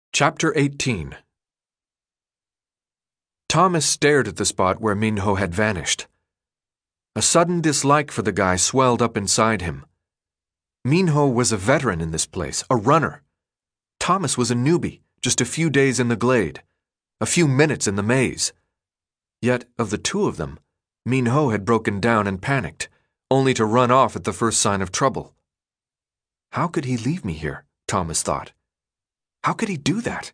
Chapter 18. Thomas stared at the spot where Minho had vanished. A sudden dislike for the guy swelled up inside him. Minho was a veteran in this place, a runner. Thomas was a newbie, just a few days in the glade, a few minutes in the maze. Yet, of the two of them, Minho had broken down and panicked, only to run off at the first sign of trouble. How could he leave me here? Thomas thought. How could he do that?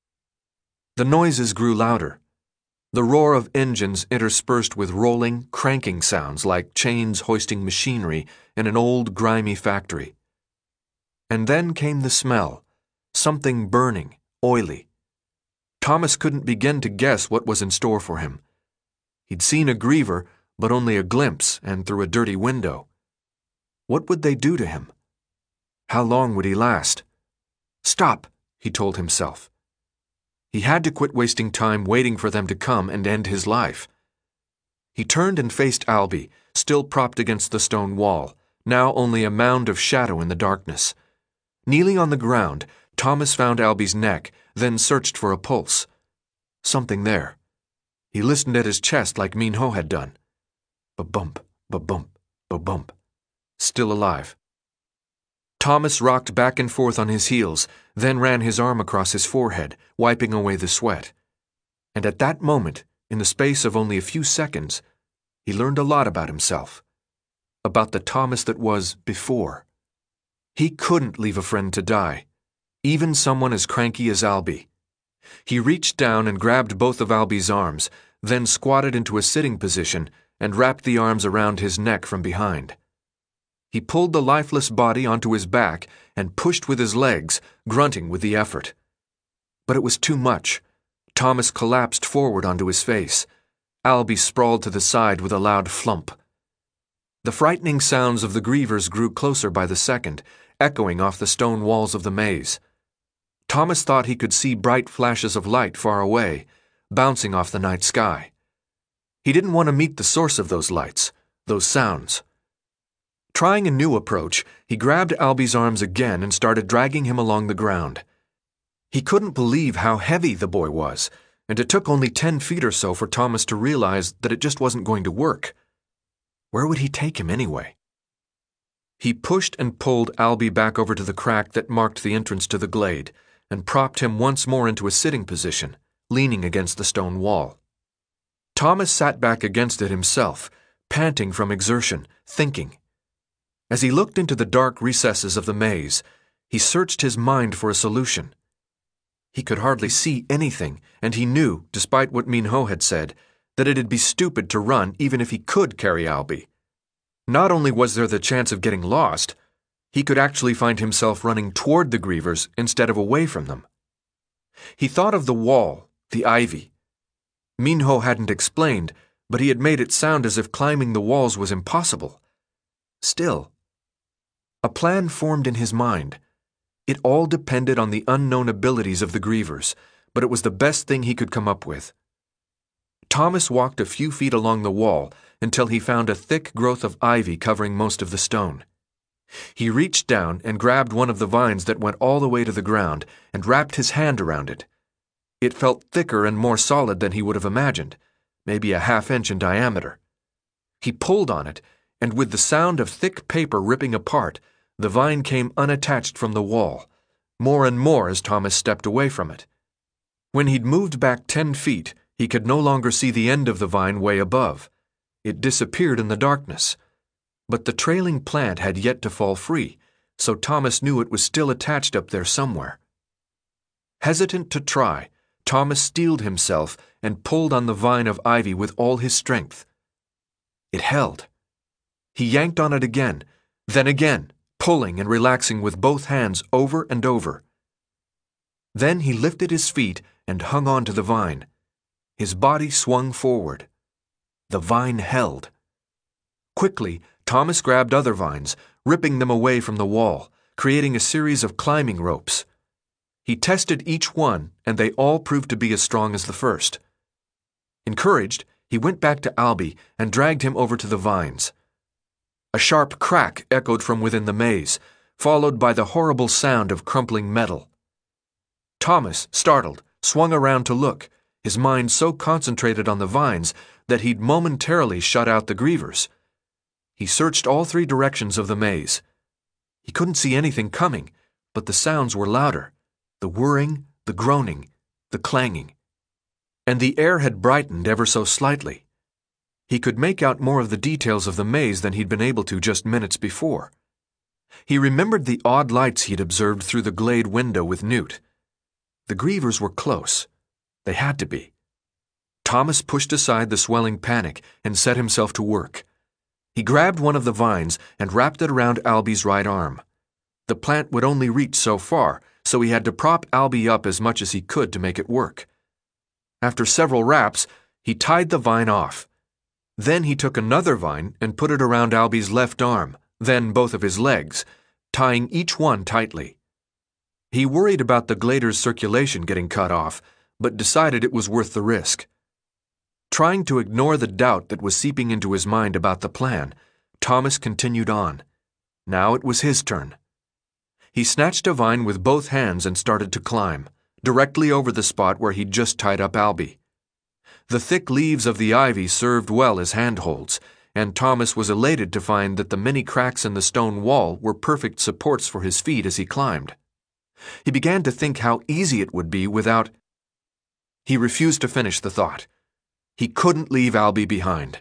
The noises grew louder. The roar of engines interspersed with rolling, cranking sounds like chains hoisting machinery in an old, grimy factory. And then came the smell, something burning, oily. Thomas couldn't begin to guess what was in store for him. He'd seen a griever, but only a glimpse and through a dirty window. What would they do to him? How long would he last? Stop, he told himself. He had to quit wasting time waiting for them to come and end his life. He turned and faced Albie, still propped against the stone wall, now only a mound of shadow in the darkness. Kneeling on the ground, Thomas found Albie's neck, then searched for a pulse. Something there. He listened at his chest like Minho had done. Ba-bump, ba-bump, ba-bump. Still alive. Thomas rocked back and forth on his heels, then ran his arm across his forehead, wiping away the sweat. And at that moment, in the space of only a few seconds, he learned a lot about himself. About the Thomas that was before. He couldn't leave a friend to die, even someone as cranky as Albie. He reached down and grabbed both of Albie's arms, then squatted into a sitting position and wrapped the arms around his neck from behind. He pulled the lifeless body onto his back and pushed with his legs, grunting with the effort. But it was too much. Thomas collapsed forward onto his face. Albie sprawled to the side with a loud flump. The frightening sounds of the grievers grew closer by the second, echoing off the stone walls of the maze. Thomas thought he could see bright flashes of light far away, bouncing off the night sky. He didn't want to meet the source of those lights, those sounds. Trying a new approach, he grabbed Albie's arms again and started dragging him along the ground. He couldn't believe how heavy the boy was, and it took only 10 feet or so for Thomas to realize that it just wasn't going to work. Where would he take him anyway? He pushed and pulled Albie back over to the crack that marked the entrance to the glade, and propped him once more into a sitting position, leaning against the stone wall. Thomas sat back against it himself, panting from exertion, thinking. As he looked into the dark recesses of the maze, he searched his mind for a solution. He could hardly see anything, and he knew, despite what Minho had said, that it'd be stupid to run even if he could carry Albie. Not only was there the chance of getting lost, he could actually find himself running toward the grievers instead of away from them. He thought of the wall, the ivy. Minho hadn't explained, but he had made it sound as if climbing the walls was impossible. Still, a plan formed in his mind. It all depended on the unknown abilities of the grievers, but it was the best thing he could come up with. Thomas walked a few feet along the wall until he found a thick growth of ivy covering most of the stone. He reached down and grabbed one of the vines that went all the way to the ground and wrapped his hand around it. It felt thicker and more solid than he would have imagined, maybe a half-inch in diameter. He pulled on it, and with the sound of thick paper ripping apart, the vine came unattached from the wall, more and more as Thomas stepped away from it. When he'd moved back 10 feet, he could no longer see the end of the vine way above. It disappeared in the darkness. But the trailing plant had yet to fall free, so Thomas knew it was still attached up there somewhere. Hesitant to try, Thomas steeled himself and pulled on the vine of ivy with all his strength. It held. He yanked on it again, then again, pulling and relaxing with both hands over and over. Then he lifted his feet and hung on to the vine. His body swung forward. The vine held. Quickly, Thomas grabbed other vines, ripping them away from the wall, creating a series of climbing ropes. He tested each one, and they all proved to be as strong as the first. Encouraged, he went back to Albie and dragged him over to the vines. A sharp crack echoed from within the maze, followed by the horrible sound of crumpling metal. Thomas, startled, swung around to look, his mind so concentrated on the vines that he'd momentarily shut out the grievers. He searched all three directions of the maze. He couldn't see anything coming, but the sounds were louder, the whirring, the groaning, the clanging. And the air had brightened ever so slightly. He could make out more of the details of the maze than he'd been able to just minutes before. He remembered the odd lights he'd observed through the glade window with Newt. The grievers were close. They had to be. Thomas pushed aside the swelling panic and set himself to work. He grabbed one of the vines and wrapped it around Albie's right arm. The plant would only reach so far, so he had to prop Albie up as much as he could to make it work. After several wraps, he tied the vine off. Then he took another vine and put it around Albie's left arm, then both of his legs, tying each one tightly. He worried about the glader's circulation getting cut off, but decided it was worth the risk. Trying to ignore the doubt that was seeping into his mind about the plan, Thomas continued on. Now it was his turn. He snatched a vine with both hands and started to climb, directly over the spot where he'd just tied up Albie. The thick leaves of the ivy served well as handholds, and Thomas was elated to find that the many cracks in the stone wall were perfect supports for his feet as he climbed. He began to think how easy it would be without... He refused to finish the thought. He couldn't leave Albie behind.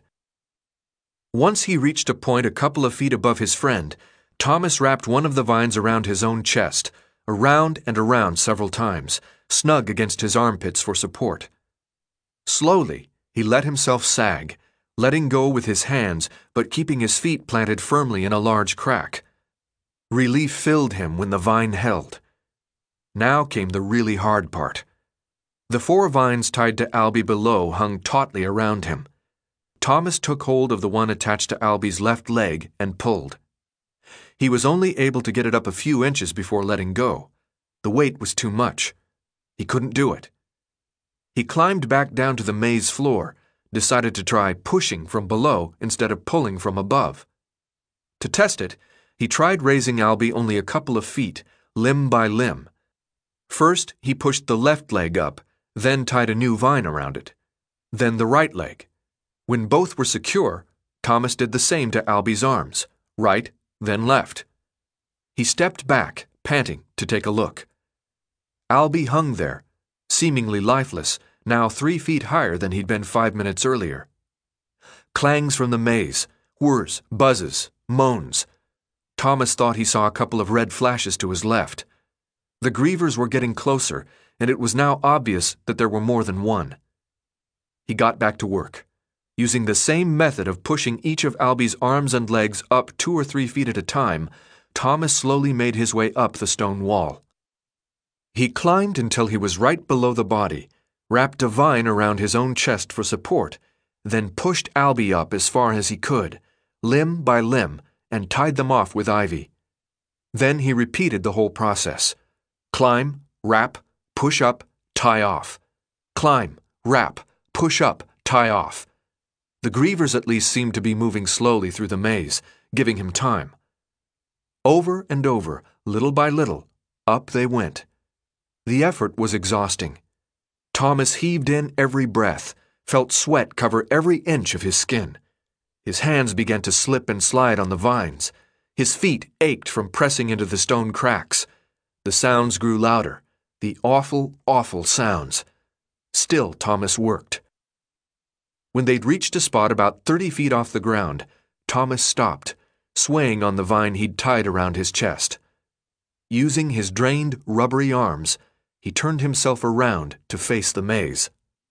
Once he reached a point a couple of feet above his friend, Thomas wrapped one of the vines around his own chest, around and around several times, snug against his armpits for support. Slowly, he let himself sag, letting go with his hands but keeping his feet planted firmly in a large crack. Relief filled him when the vine held. Now came the really hard part. The 4 vines tied to Albie below hung tautly around him. Thomas took hold of the one attached to Albie's left leg and pulled. He was only able to get it up a few inches before letting go. The weight was too much. He couldn't do it. He climbed back down to the maze floor, decided to try pushing from below instead of pulling from above. To test it, he tried raising Albie only a couple of feet, limb by limb. First, he pushed the left leg up, then tied a new vine around it. Then the right leg. When both were secure, Thomas did the same to Albie's arms, right, then left. He stepped back, panting, to take a look. Albie hung there, seemingly lifeless, now 3 feet higher than he'd been 5 minutes earlier. Clangs from the maze, whirs, buzzes, moans. Thomas thought he saw a couple of red flashes to his left. The grievers were getting closer, and it was now obvious that there were more than one. He got back to work. Using the same method of pushing each of Albie's arms and legs up 2 or 3 feet at a time, Thomas slowly made his way up the stone wall. He climbed until he was right below the body, wrapped a vine around his own chest for support, then pushed Albie up as far as he could, limb by limb, and tied them off with ivy. Then he repeated the whole process. Climb, wrap, push up, tie off. Climb, wrap, push up, tie off. The grievers at least seemed to be moving slowly through the maze, giving him time. Over and over, little by little, up they went. The effort was exhausting. Thomas heaved in every breath, felt sweat cover every inch of his skin. His hands began to slip and slide on the vines. His feet ached from pressing into the stone cracks. The sounds grew louder, the awful, awful sounds. Still Thomas worked. When they'd reached a spot about 30 feet off the ground, Thomas stopped, swaying on the vine he'd tied around his chest. Using his drained, rubbery arms, he turned himself around to face the maze.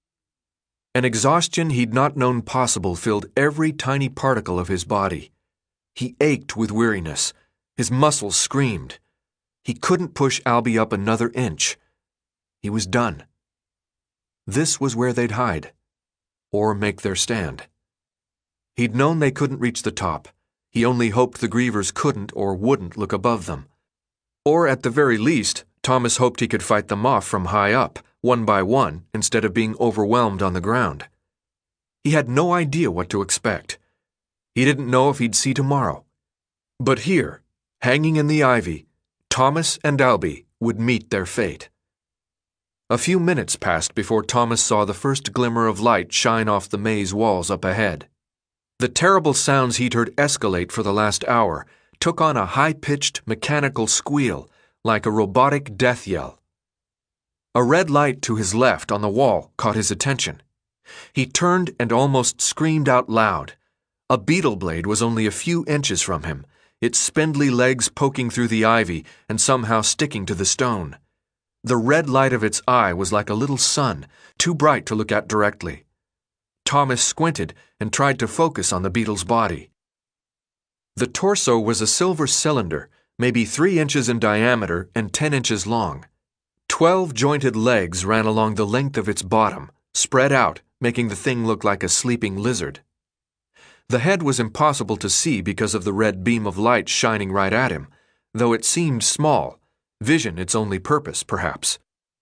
An exhaustion he'd not known possible filled every tiny particle of his body. He ached with weariness. His muscles screamed. He couldn't push Albie up another inch. He was done. This was where they'd hide, or make their stand. He'd known they couldn't reach the top. He only hoped the grievers couldn't or wouldn't look above them. Or at the very least, Thomas hoped he could fight them off from high up, one by one, instead of being overwhelmed on the ground. He had no idea what to expect. He didn't know if he'd see tomorrow. But here, hanging in the ivy, Thomas and Albie would meet their fate. A few minutes passed before Thomas saw the first glimmer of light shine off the maze walls up ahead. The terrible sounds he'd heard escalate for the last hour took on a high-pitched, mechanical squeal, like a robotic death yell. A red light to his left on the wall caught his attention. He turned and almost screamed out loud. A beetle blade was only a few inches from him, its spindly legs poking through the ivy and somehow sticking to the stone. The red light of its eye was like a little sun, too bright to look at directly. Thomas squinted and tried to focus on the beetle's body. The torso was a silver cylinder, maybe 3 inches in diameter and 10 inches long. 12 jointed legs ran along the length of its bottom, spread out, making the thing look like a sleeping lizard. The head was impossible to see because of the red beam of light shining right at him, though it seemed small, vision its only purpose, perhaps.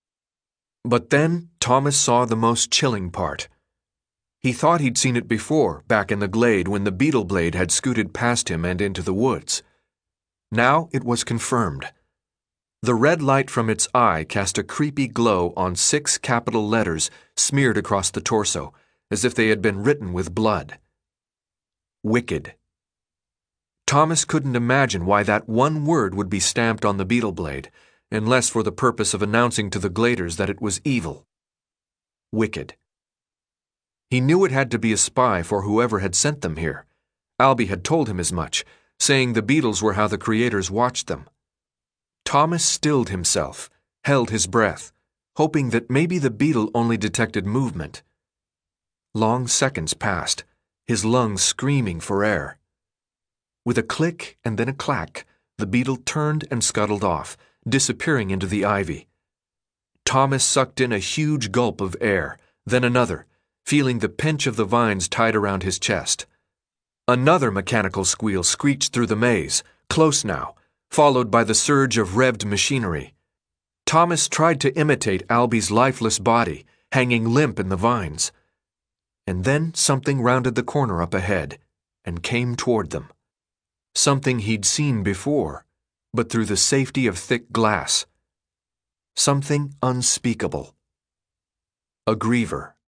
But then Thomas saw the most chilling part. He thought he'd seen it before, back in the glade when the beetle blade had scooted past him and into the woods. Now it was confirmed. The red light from its eye cast a creepy glow on 6 capital letters smeared across the torso, as if they had been written with blood. Wicked. Thomas couldn't imagine why that one word would be stamped on the beetle blade, unless for the purpose of announcing to the gladers that it was evil. Wicked. He knew it had to be a spy for whoever had sent them here. Albie had told him as much, saying the beetles were how the creators watched them. Thomas stilled himself, held his breath, hoping that maybe the beetle only detected movement. Long seconds passed, his lungs screaming for air. With a click and then a clack, the beetle turned and scuttled off, disappearing into the ivy. Thomas sucked in a huge gulp of air, then another, feeling the pinch of the vines tied around his chest. Another mechanical squeal screeched through the maze, close now, followed by the surge of revved machinery. Thomas tried to imitate Albie's lifeless body, hanging limp in the vines. And then something rounded the corner up ahead and came toward them. Something he'd seen before, but through the safety of thick glass. Something unspeakable. A griever.